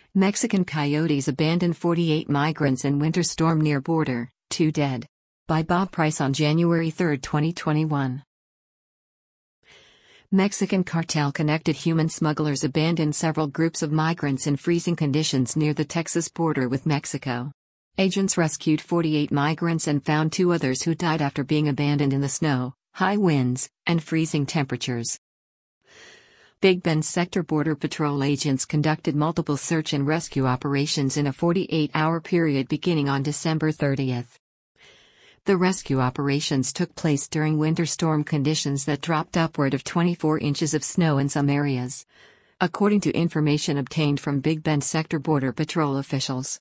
Mexican coyotes abandon 48 migrants in winter storm near border, 2 dead. By Bob Price on January 3, 2021. Mexican cartel-connected human smugglers abandoned several groups of migrants in freezing conditions near the Texas border with Mexico. Agents rescued 48 migrants and found 2 others who died after being abandoned in the snow, high winds, and freezing temperatures. Big Bend Sector Border Patrol agents conducted multiple search and rescue operations in a 48-hour period beginning on December 30. The rescue operations took place during winter storm conditions that dropped upward of 24 inches of snow in some areas, according to information obtained from Big Bend Sector Border Patrol officials.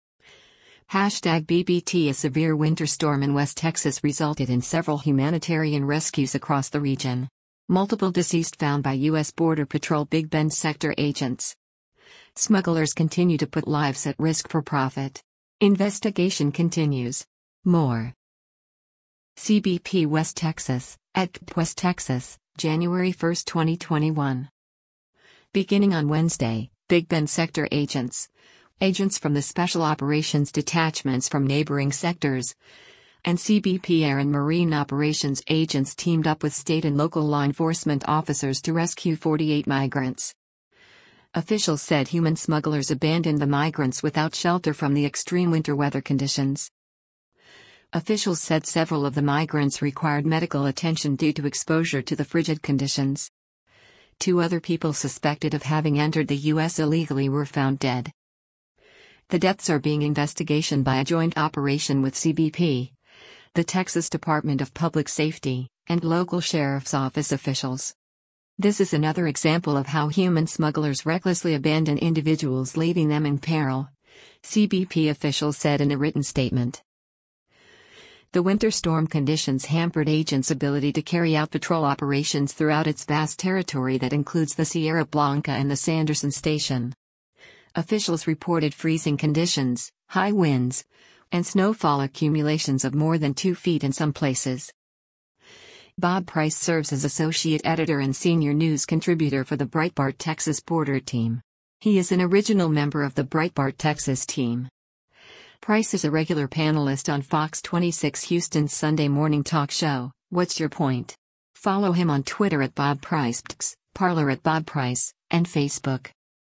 #BBT A severe winter storm in West Texas resulted in several humanitarian rescues across the region. Multiple deceased found by U.S. Border Patrol Big Bend Sector agents. Smugglers continue to put lives at risk for profit. Investigation continues. More. CBP West Texas, at West Texas, January 1, 2021. Beginning on Wednesday, Big Bend Sector agents from the Special Operations Detachments from neighboring sectors, and CBP Air and Marine Operations agents teamed up with state and local law enforcement officers to rescue 48 migrants. Officials said human smugglers abandoned the migrants without shelter from the extreme winter weather conditions. Officials said several of the migrants required medical attention due to exposure to the frigid conditions. 2 other people suspected of having entered the U.S. illegally were found dead. The deaths are being investigated by a joint operation with CBP, the Texas Department of Public Safety, and local sheriff's office officials. This is another example of how human smugglers recklessly abandon individuals, leaving them in peril, CBP officials said in a written statement. The winter storm conditions hampered agents' ability to carry out patrol operations throughout its vast territory that includes the Sierra Blanca and the Sanderson Station. Officials reported freezing conditions, high winds, and snowfall accumulations of more than 2 feet in some places. Bob Price serves as associate editor and senior news contributor for the Breitbart Texas Border Team. He is an original member of the Breitbart Texas team. Price is a regular panelist on Fox 26 Houston's Sunday morning talk show, What's Your Point? Follow him on Twitter at Bob Price, Parler at Bob Price, and Facebook.